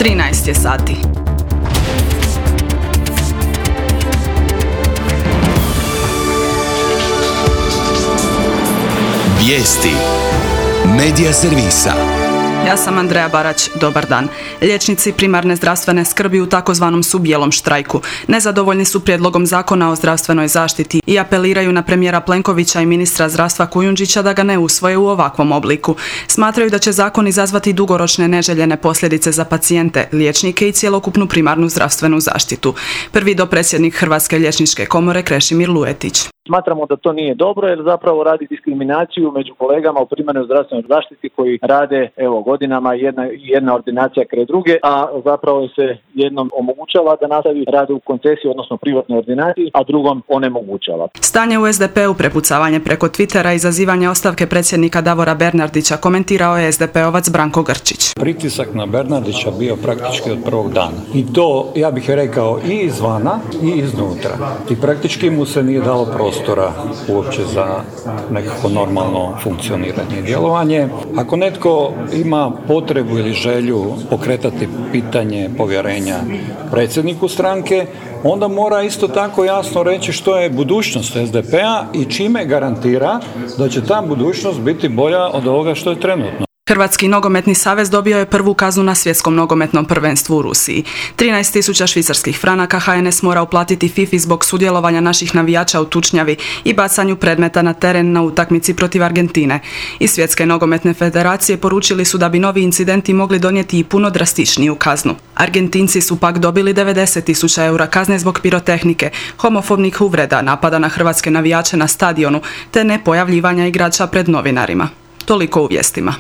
13 je sati. Vijesti Medija servisa. Ja sam Andreja Barać, dobar dan. Liječnici primarne zdravstvene skrbi u takozvanom su bijelom štrajku. Nezadovoljni su prijedlogom zakona o zdravstvenoj zaštiti i apeliraju na premijera Plenkovića i ministra zdravstva Kujundžića da ga ne usvoje u ovakvom obliku. Smatraju da će zakon izazvati dugoročne neželjene posljedice za pacijente, liječnike i cjelokupnu primarnu zdravstvenu zaštitu. Prvi dopredsjednik Hrvatske liječničke komore Krešimir Luetić. Smatramo da to nije dobro jer zapravo radi diskriminaciju među kolegama u primarnoj zdravstvenoj zaštiti koji rade godinama jedna ordinacija kraj druge, a zapravo se jednom omogućava da nastavi rad u koncesiji, odnosno privatnoj ordinaciji, a drugom onemogućava. Stanje u SDP-u, prepucavanje preko Twittera i izazivanje ostavke predsjednika Davora Bernardića komentirao je SDP-ovac Branko Grčić. Pritisak na Bernardića bio praktički od prvog dana. I to, ja bih rekao, i izvana i iznutra. I praktički mu se nije dalo prostora uopće za nekako normalno funkcioniranje i djelovanje. Ako netko ima potrebu ili želju pokretati pitanje povjerenja predsjedniku stranke, onda mora isto tako jasno reći što je budućnost SDP-a i čime garantira da će ta budućnost biti bolja od ovoga što je trenutno. Hrvatski nogometni savez dobio je prvu kaznu na svjetskom nogometnom prvenstvu u Rusiji. 13.000 švicarskih franaka HNS mora uplatiti FIFA zbog sudjelovanja naših navijača u tučnjavi i bacanju predmeta na teren na utakmici protiv Argentine. Iz Svjetske nogometne federacije poručili su da bi novi incidenti mogli donijeti i puno drastičniju kaznu. Argentinci su pak dobili 90.000 eura kazne zbog pirotehnike, homofobnih uvreda, napada na hrvatske navijače na stadionu te nepojavljivanja igrača pred novinarima. Toliko u vijestima.